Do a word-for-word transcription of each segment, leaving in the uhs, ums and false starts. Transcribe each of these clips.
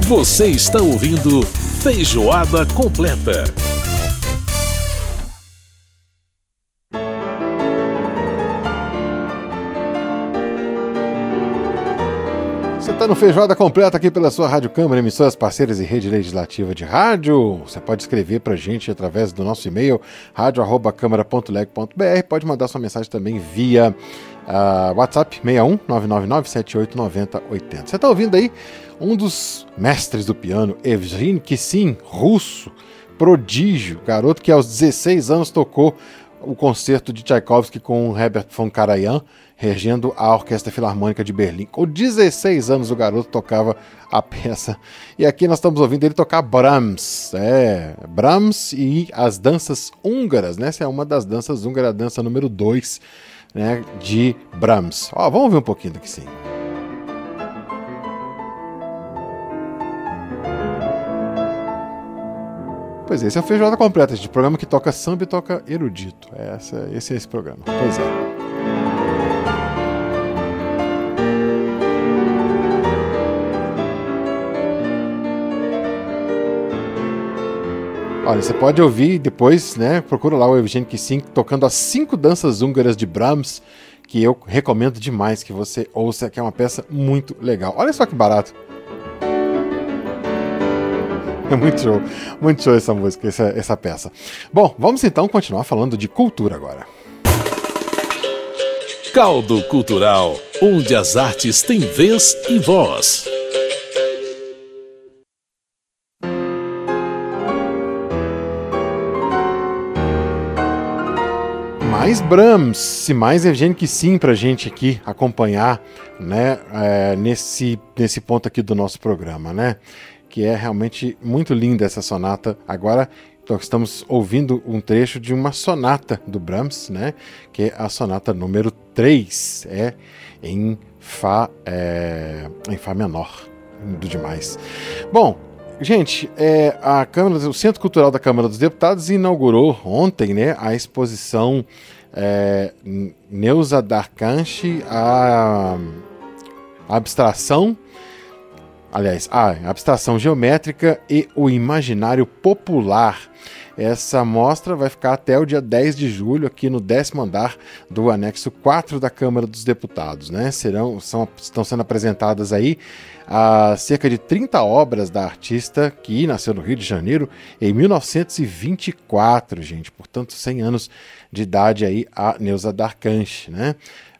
Você está ouvindo Feijoada Completa. Você está no Feijoada Completa aqui pela sua Rádio Câmara, emissoras parceiras e rede legislativa de rádio. Você pode escrever para a gente através do nosso e-mail, rádio arroba câmara ponto leg ponto br. Pode mandar sua mensagem também via uh, WhatsApp seis um nove nove nove sete oito nove zero oito zero. Você está ouvindo aí um dos mestres do piano, Evgeny Kissin, russo, prodígio, garoto que aos dezesseis anos tocou o concerto de Tchaikovsky com Herbert von Karajan, regendo a Orquestra Filarmônica de Berlim. Com dezesseis anos o garoto tocava a peça. E aqui nós estamos ouvindo ele tocar Brahms. É, Brahms e as danças húngaras, né? Essa é uma das danças húngaras, a dança número dois, né, de Brahms. Ó, vamos ouvir um pouquinho daqui sim. Pois é, esse é o Feijoada Completa, gente. Programa que toca samba e toca erudito. Essa, esse é esse programa. Pois é. Olha, você pode ouvir depois, né? Procura lá o Evgeny Kissin tocando as cinco danças húngaras de Brahms, que eu recomendo demais que você ouça, que é uma peça muito legal. Olha só que barato. É muito show, muito show essa música, essa, essa peça. Bom, vamos então continuar falando de cultura agora. Caldo Cultural, onde as artes têm vez e voz. Mais Brahms e mais Evgeny Kissin pra gente aqui acompanhar, né, é, nesse, nesse ponto aqui do nosso programa, né? Que é realmente muito linda essa sonata. Agora nós estamos ouvindo um trecho de uma sonata do Brahms, né? Que é a sonata número três, é em Fá, é, em Fá menor, lindo demais. Bom, gente, é, a Câmara, o Centro Cultural da Câmara dos Deputados inaugurou ontem, né, a exposição é, Neuza Darkanchi, a, a abstração Aliás, a abstração geométrica e o imaginário popular. Essa mostra vai ficar até o dia dez de julho aqui no décimo andar do anexo quatro da Câmara dos Deputados, né? Serão, são, estão sendo apresentadas aí a cerca de trinta obras da artista que nasceu no Rio de Janeiro em mil novecentos e vinte e quatro, gente. Portanto, cem anos de idade aí a Neuza Darkanchi, né?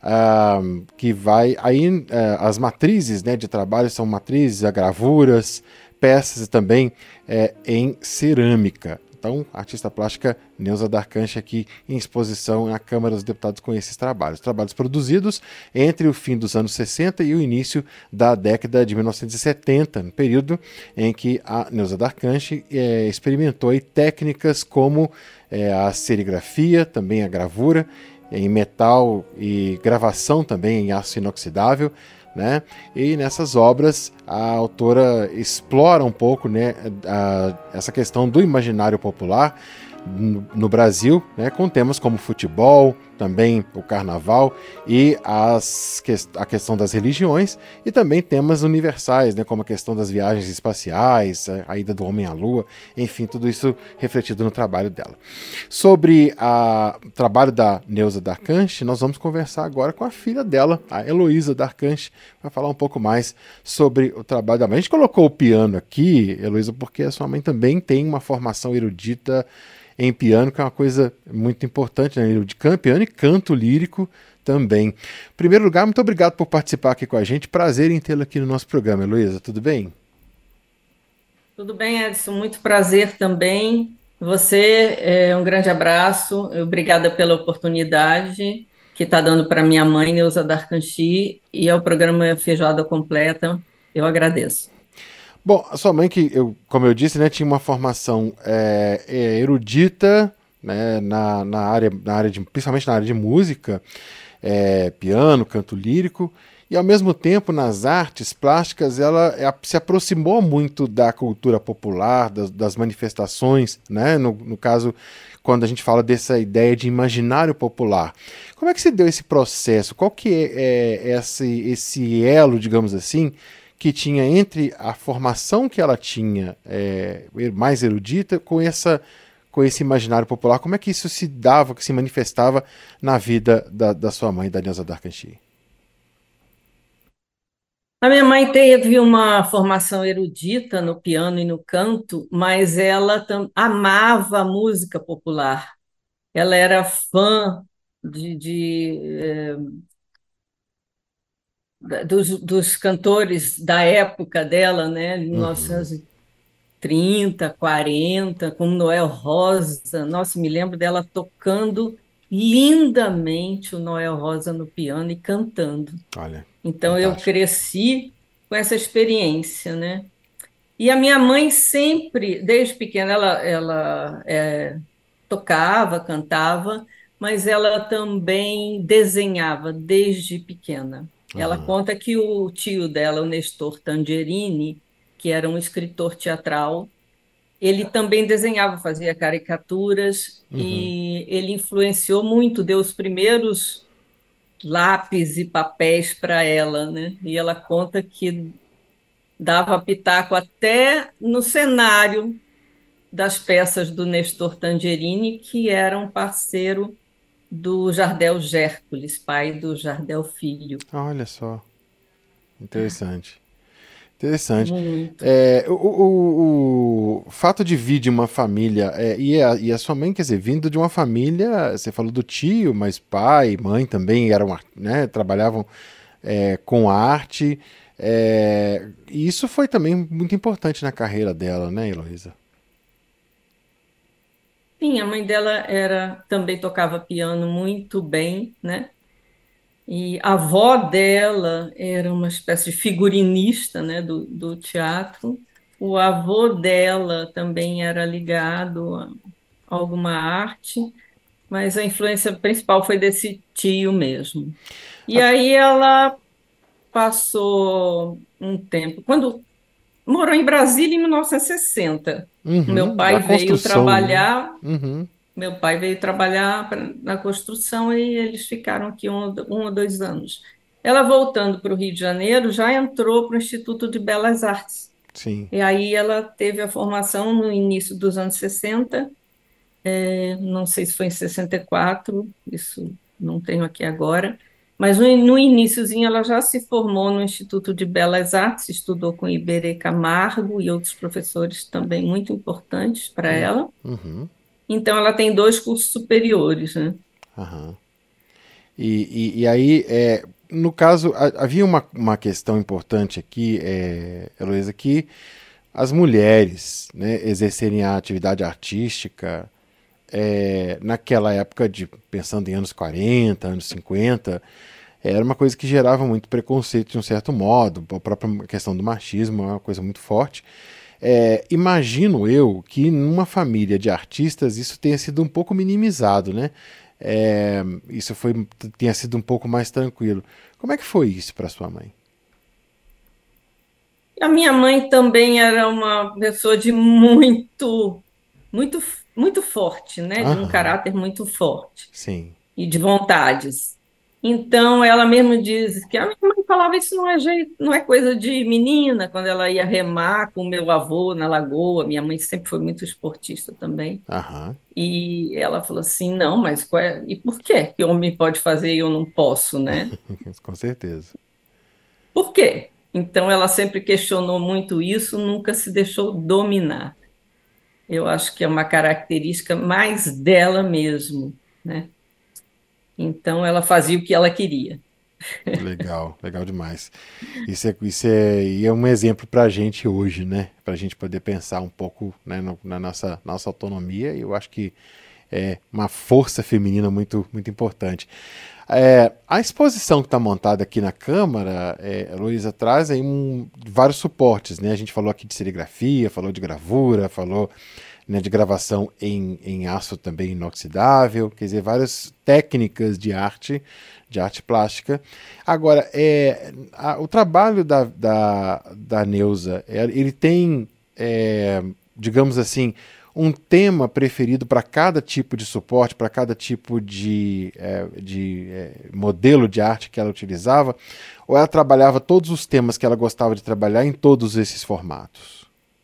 Uh, que vai aí uh, as matrizes, né, de trabalho são matrizes, gravuras, peças e também uh, em cerâmica. Então, a artista plástica Neuza Darkanchi aqui em exposição na Câmara dos Deputados com esses trabalhos. Trabalhos produzidos entre o fim dos anos sessenta e o início da década de mil novecentos e setenta, no período em que a Neuza Darkanchi uh, experimentou aí técnicas como uh, a serigrafia, também a gravura, em metal e gravação também em aço inoxidável, né? E nessas obras a autora explora um pouco, né, a, essa questão do imaginário popular no, no Brasil, né, com temas como futebol, também o carnaval e as, a questão das religiões e também temas universais, né, como a questão das viagens espaciais, a ida do homem à lua, enfim, tudo isso refletido no trabalho dela. Sobre a, o trabalho da Neuza Darkanchi, nós vamos conversar agora com a filha dela, a Heloísa Darkanchi, para falar um pouco mais sobre o trabalho da mãe. A gente colocou o piano aqui, Heloísa, porque a sua mãe também tem uma formação erudita em piano, que é uma coisa muito importante, né? De piano e canto lírico também. Em primeiro lugar, muito obrigado por participar aqui com a gente. Prazer em tê-la aqui no nosso programa, Heloísa. Tudo bem? Tudo bem, Edson. Muito prazer também. Você, é, um grande abraço. Obrigada pela oportunidade que está dando para minha mãe, Neuza Darkanchi, e ao programa Feijoada Completa. Eu agradeço. Bom, a sua mãe, que eu, como eu disse, né, tinha uma formação é, é, erudita, né, na, na área, na área de, principalmente na área de música, é, piano, canto lírico, e ao mesmo tempo nas artes plásticas ela é, se aproximou muito da cultura popular, das, das manifestações, né, no, no caso, quando a gente fala dessa ideia de imaginário popular. Como é que se deu esse processo? Qual que é, é esse, esse elo, digamos assim, que tinha entre a formação que ela tinha é, mais erudita com essa com esse imaginário popular? Como é que isso se dava, que se manifestava na vida da, da sua mãe, da Neuza d'Arcanchi? A minha mãe teve uma formação erudita no piano e no canto, mas ela tam- amava a música popular. Ela era fã de, de, eh, da- dos, dos cantores da época dela, né? Uhum. mil novecentos e trinta, quarenta, como Noel Rosa. Nossa, me lembro dela tocando lindamente o Noel Rosa no piano e cantando. Olha, Então eu fantástico. cresci com essa experiência, né? E a minha mãe sempre, desde pequena, ela, ela é, tocava, cantava, mas ela também desenhava desde pequena. Ela Aham. conta que o tio dela, o Nestor Tangerini, que era um escritor teatral, ele também desenhava, fazia caricaturas Uhum. e ele influenciou muito, deu os primeiros lápis e papéis para ela, né? E ela conta que dava pitaco até no cenário das peças do Nestor Tangerini, que era um parceiro do Jardel Gércules, pai do Jardel Filho. Olha só, interessante. Interessante. Muito. É, o, o, o fato de vir de uma família, é, e, a, e a sua mãe, quer dizer, vindo de uma família, você falou do tio, mas pai e mãe também eram, ar- né, trabalhavam é, com arte. É, e isso foi também muito importante na carreira dela, né, Heloísa? Sim, a mãe dela era também tocava piano muito bem, né? E a avó dela era uma espécie de figurinista, né, do, do teatro. O avô dela também era ligado a alguma arte, mas a influência principal foi desse tio mesmo. E A- aí ela passou um tempo, quando morou em Brasília em mil novecentos e sessenta. Meu Uhum, a pai veio construção, né? trabalhar, Uhum, meu pai veio trabalhar pra- na construção e eles ficaram aqui um, um ou dois anos. Ela voltando para o Rio de Janeiro já entrou para o Instituto de Belas Artes. sim. E aí ela teve a formação no início dos anos sessenta, não sei se foi em sessenta e quatro, isso não tenho aqui agora, mas no, no iniciozinho ela já se formou no Instituto de Belas Artes, estudou com Iberê Camargo e outros professores também muito importantes para Hum, ela. uhum, Então ela tem dois cursos superiores, né? aham. E, e, e aí, é, no caso, a- havia uma, uma questão importante aqui, é, Heloísa, que as mulheres, né, exercerem a atividade artística é, naquela época, de, pensando em anos quarenta, anos cinquenta, era uma coisa que gerava muito preconceito de um certo modo, a própria questão do machismo é uma coisa muito forte. É, imagino eu que numa família de artistas isso tenha sido um pouco minimizado, né? É, isso foi, tenha sido um pouco mais tranquilo. Como é que foi isso para sua mãe? A minha mãe também era uma pessoa de muito, muito, muito forte, né? De um Aham, caráter muito forte sim. e de vontades. Então, ela mesma diz que a minha mãe falava isso não é jeito, não é coisa de menina, quando ela ia remar com o meu avô na lagoa. Minha mãe sempre foi muito esportista também. Aham, E ela falou assim: não, mas qual é- e por que que homem pode fazer e eu não posso, né? com certeza. Por quê? Então, ela sempre questionou muito isso, nunca se deixou dominar. Eu acho que é uma característica mais dela mesmo, né? Então, ela fazia o que ela queria. Legal, legal demais. Isso é, isso é, e é um exemplo para a gente hoje, né? Para a gente poder pensar um pouco, né, no- na nossa, nossa autonomia. E eu acho que é uma força feminina muito, muito importante. É, a exposição que está montada aqui na Câmara, é, Luísa, traz aí um, vários suportes, né? A gente falou aqui de serigrafia, falou de gravura, falou, né, de gravação em, em aço também inoxidável, quer dizer, várias técnicas de arte, de arte plástica. Agora, é, a- o trabalho da, da, da Neuza, é, ele tem, é, digamos assim, um tema preferido para cada tipo de suporte, para cada tipo de, é, de é, modelo de arte que ela utilizava? Ou ela trabalhava todos os temas que ela gostava de trabalhar em todos esses formatos?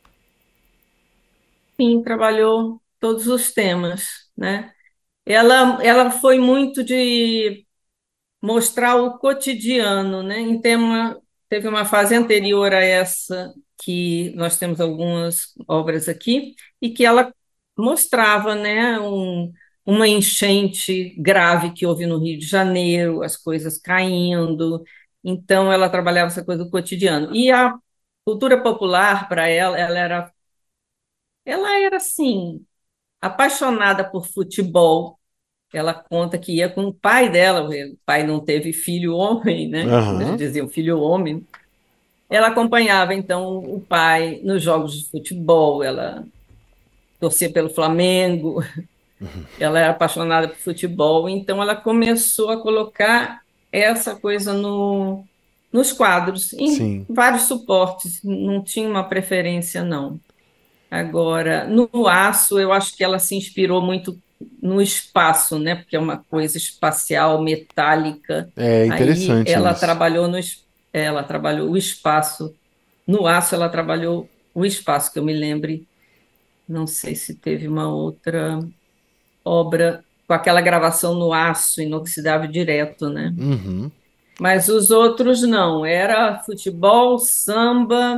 Sim, trabalhou todos os temas, né? Ela, ela foi muito de mostrar o cotidiano, né? Em tema, teve uma fase anterior a essa, que nós temos algumas obras aqui, e que ela mostrava, né, um, uma enchente grave que houve no Rio de Janeiro, as coisas caindo. Então, ela trabalhava essa coisa do cotidiano. E a cultura popular, para ela, ela era, ela era assim, apaixonada por futebol. Ela conta que ia com o pai dela, o pai não teve filho homem, né? Como eles Aham. diziam, filho homem. Ela acompanhava, então, o pai nos jogos de futebol, ela torcia pelo Flamengo, ela era apaixonada por futebol, então ela começou a colocar essa coisa no, nos quadros, em Sim. vários suportes, não tinha uma preferência, não. Agora, no aço, eu acho que ela se inspirou muito no espaço, né? Porque é uma coisa espacial, metálica. É Aí interessante ela isso. trabalhou no, es- ela trabalhou o espaço. No aço, ela trabalhou o espaço, que eu me lembre. Não sei se teve uma outra obra com aquela gravação no aço inoxidável direto, né? Uhum. Mas os outros não. Era futebol, samba,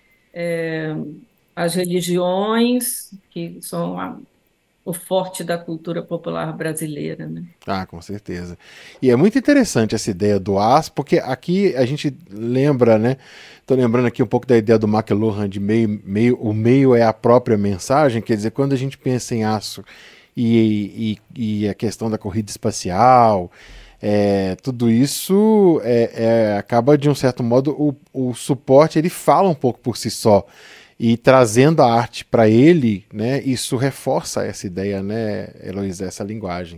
as religiões, que são a- o forte da cultura popular brasileira, né? Ah, com certeza. E é muito interessante essa ideia do aço, porque aqui a gente lembra, né? Estou lembrando aqui um pouco da ideia do McLuhan de meio, meio, o meio é a própria mensagem, quer dizer, quando a gente pensa em aço e, e, e a questão da corrida espacial, é, tudo isso é, é, acaba de um certo modo o, o suporte ele fala um pouco por si só. E trazendo a arte para ele, né, isso reforça essa ideia, né, Heloísa, essa linguagem.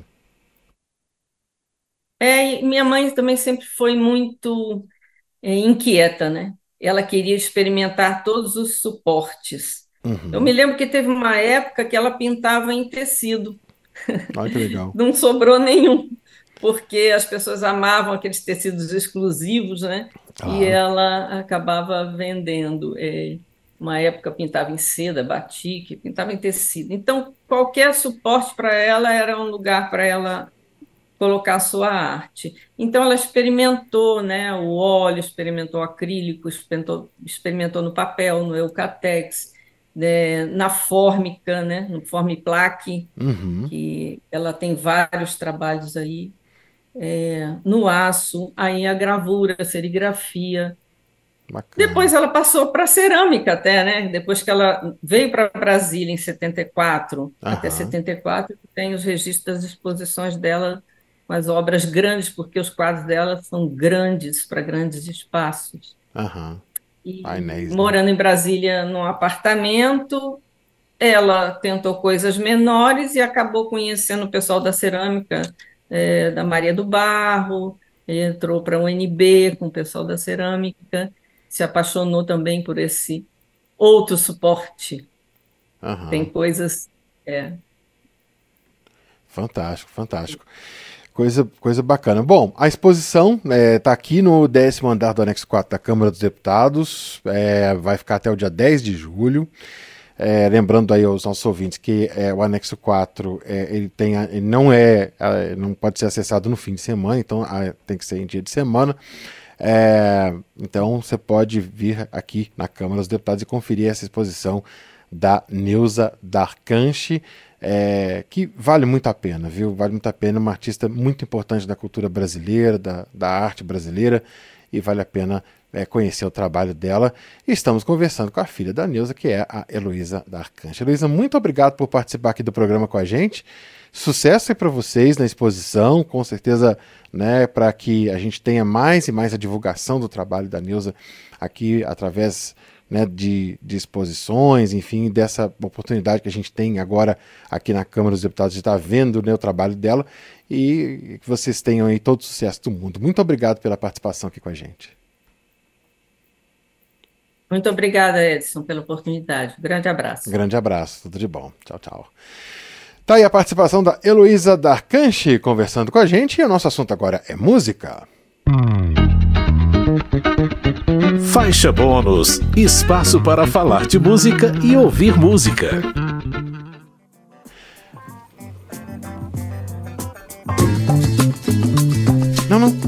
É, e minha mãe também sempre foi muito é, inquieta, né? Ela queria experimentar todos os suportes. Eu me Uhum. lembro que teve uma época que ela pintava em tecido, Olha que legal. não sobrou nenhum, porque as pessoas amavam aqueles tecidos exclusivos, né? E Claro. ela acabava vendendo. É, uma época pintava em seda, batik, pintava em tecido. Então, qualquer suporte para ela era um lugar para ela colocar a sua arte. Então ela experimentou, né, o óleo, experimentou o acrílico, experimentou, experimentou no papel, no Eucatex, né, na fórmica, né, no Formiplaque, Uhum. que ela tem vários trabalhos aí, é, no aço, aí a gravura, a serigrafia. Bacana. Depois ela passou para cerâmica até, né? Depois que ela veio para Brasília em setenta e quatro, até Aham. setenta e quatro, tem os registros das exposições dela com as obras grandes, porque os quadros dela são grandes, para grandes espaços. Aham. E Painéis, né? morando em Brasília num apartamento, ela tentou coisas menores e acabou conhecendo o pessoal da cerâmica, eh, da Maria do Barro, entrou para o U N B com o pessoal da cerâmica, se apaixonou também por esse outro suporte. Tem Aham. coisas. É. Fantástico, fantástico. Coisa, coisa bacana. Bom, a exposição está aqui no décimo andar do anexo quatro da Câmara dos Deputados. É, vai ficar até o dia dez de julho. É, lembrando aí aos nossos ouvintes que é, o anexo quatro é, ele, tem, a- ele não é, é, não pode ser acessado no fim de semana, então ah, tem que ser em dia de semana. É, então você pode vir aqui na Câmara dos Deputados e conferir essa exposição da Neuza Darcanchi, é, que vale muito a pena, viu? Vale muito a pena, uma artista muito importante da cultura brasileira, da, da arte brasileira, e vale a pena é, conhecer o trabalho dela. E estamos conversando com a filha da Neuza, que é a Heloísa Darcanchi. Heloísa, muito obrigado por participar aqui do programa com a gente. Sucesso aí para vocês na exposição, com certeza, né, para que a gente tenha mais e mais a divulgação do trabalho da Neuza aqui através, né, de, de exposições, enfim, dessa oportunidade que a gente tem agora aqui na Câmara dos Deputados de estar vendo, né, o trabalho dela e que vocês tenham aí todo o sucesso do mundo. Muito obrigado pela participação aqui com a gente. Muito obrigada, Edson, pela oportunidade. Grande abraço. Grande abraço, tudo de bom. Tchau, tchau. Tá aí a participação da Heloísa Darcanchi conversando com a gente, e o nosso assunto agora é música. Faixa bônus, espaço para falar de música e ouvir música. Não, não.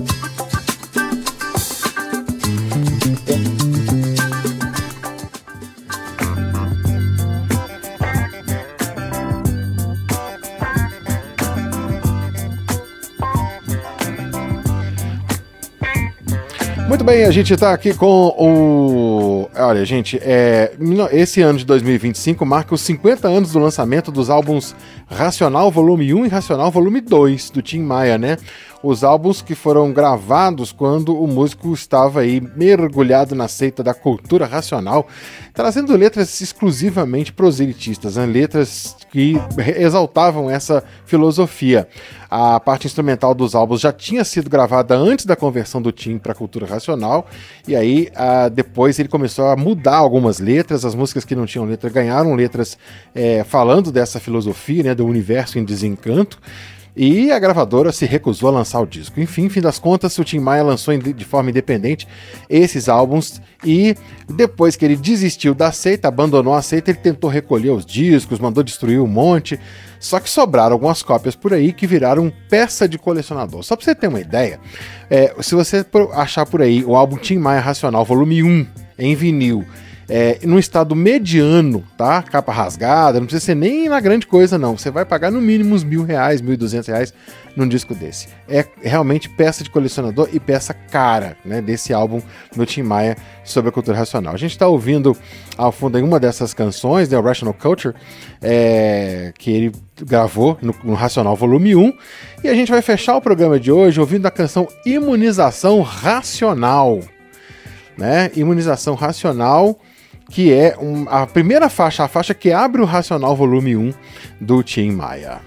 Muito bem, a gente está aqui com o... Olha, gente, é... esse ano de dois mil e vinte e cinco marca os cinquenta anos do lançamento dos álbuns Racional Volume um e Racional Volume dois, do Tim Maia, né? Os álbuns que foram gravados quando o músico estava aí mergulhado na seita da cultura racional, trazendo letras exclusivamente proselitistas, né? Letras que exaltavam essa filosofia. A parte instrumental dos álbuns já tinha sido gravada antes da conversão do Tim para a cultura racional, e aí a, depois ele começou a mudar algumas letras. As músicas que não tinham letra ganharam letras é, falando dessa filosofia, né, do universo em desencanto. E a gravadora se recusou a lançar o disco. Enfim, fim das contas, o Tim Maia lançou de forma independente esses álbuns, e depois que ele desistiu da seita, abandonou a seita, ele tentou recolher os discos, mandou destruir um monte, só que sobraram algumas cópias por aí que viraram peça de colecionador. Só pra você ter uma ideia, é, se você achar por aí o álbum Tim Maia Racional Volume um em vinil, É, num estado mediano, tá? Capa rasgada, não precisa ser nem na grande coisa, não. Você vai pagar no mínimo uns mil reais, mil e duzentos reais num disco desse. É realmente peça de colecionador e peça cara, né? Desse álbum do Tim Maia sobre a cultura racional. A gente está ouvindo ao fundo em uma dessas canções, né, o Rational Culture, é, que ele gravou no, no Racional Volume um, e a gente vai fechar o programa de hoje ouvindo a canção Imunização Racional, né? Imunização Racional, que é um, a primeira faixa, a faixa que abre o Racional Volume um do Tim Maia.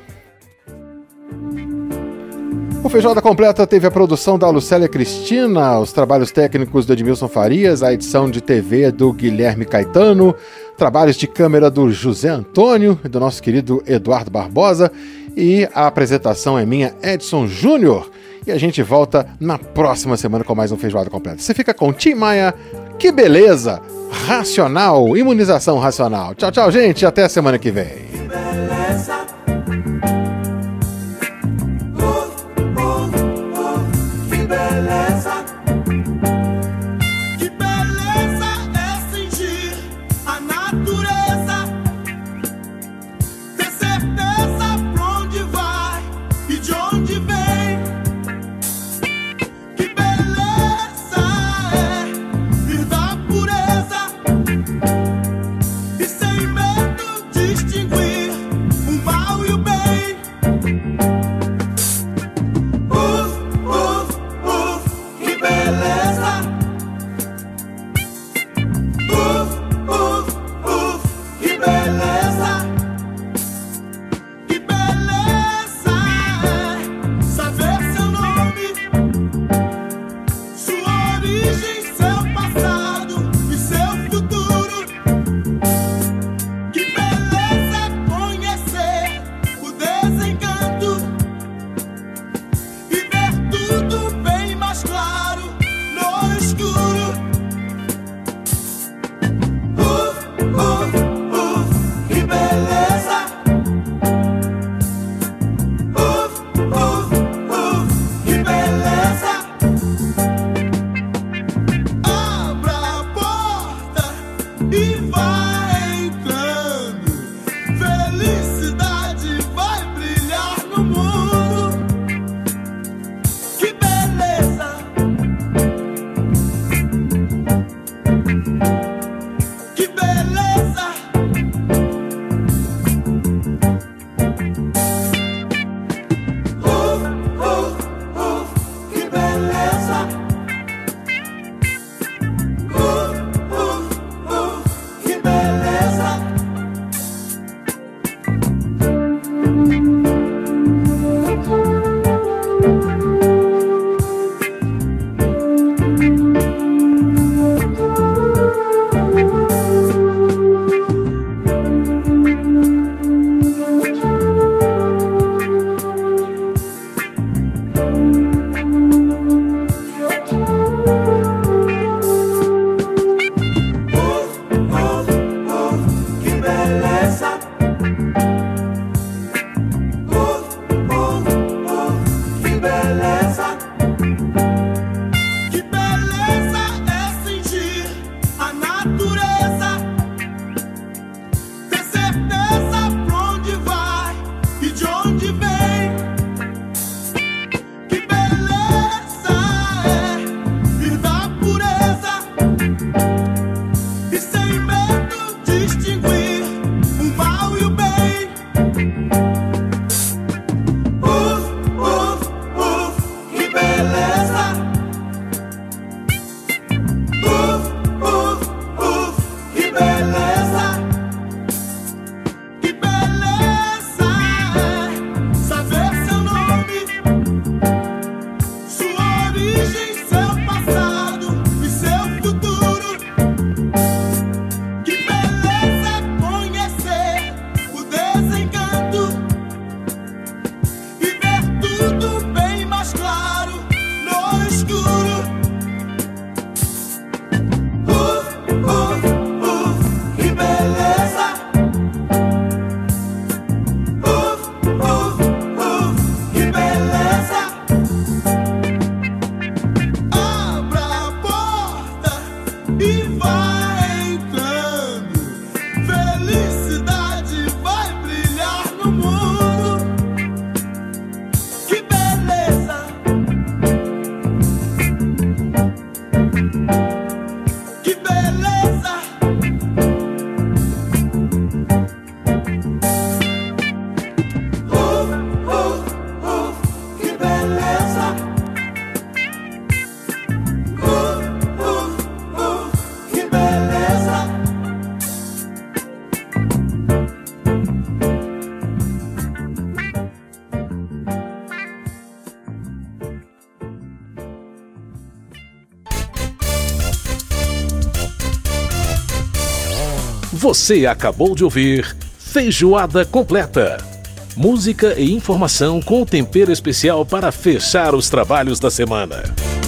O Feijoada Completa teve a produção da Lucélia Cristina, os trabalhos técnicos do Edmilson Farias, a edição de T V do Guilherme Caetano, trabalhos de câmera do José Antônio e do nosso querido Eduardo Barbosa, e a apresentação é minha, Edson Júnior. E a gente volta na próxima semana com mais um Feijoada Completa. Você fica com Tim Maia, que beleza! Racional, Imunização Racional. Tchau, tchau, gente. Até a semana que vem. Que beleza. Uh, uh, uh, que beleza. Que beleza é sentir a natureza, ter certeza pra onde vai e de onde vem. Que beleza é vir da pureza e sem medo distinguir o mal e o bem. Uf, uf, uf, que beleza. Uf, uf, uf, que beleza. Que beleza é saber seu nome, sua origem, seu passado e seu futuro. Que beleza é conhecer o desencanto e ver tudo bem mais claro no escuro. Uf, uf, uf, que beleza. Uf, uf, uf, que beleza. Abra a porta e vai entrando. Felicidade vai brilhar no mundo. Que beleza. Que beleza. Uf, uf, uf, que beleza. Uf, uf, uf, que beleza. e vai entrando. Felicidade vai brilhar no mundo. Que beleza! Que beleza! Uh, uh, uh, que beleza! Uh, uh, uh, que beleza! Você acabou de ouvir Feijoada Completa. Música e informação com tempero especial para fechar os trabalhos da semana.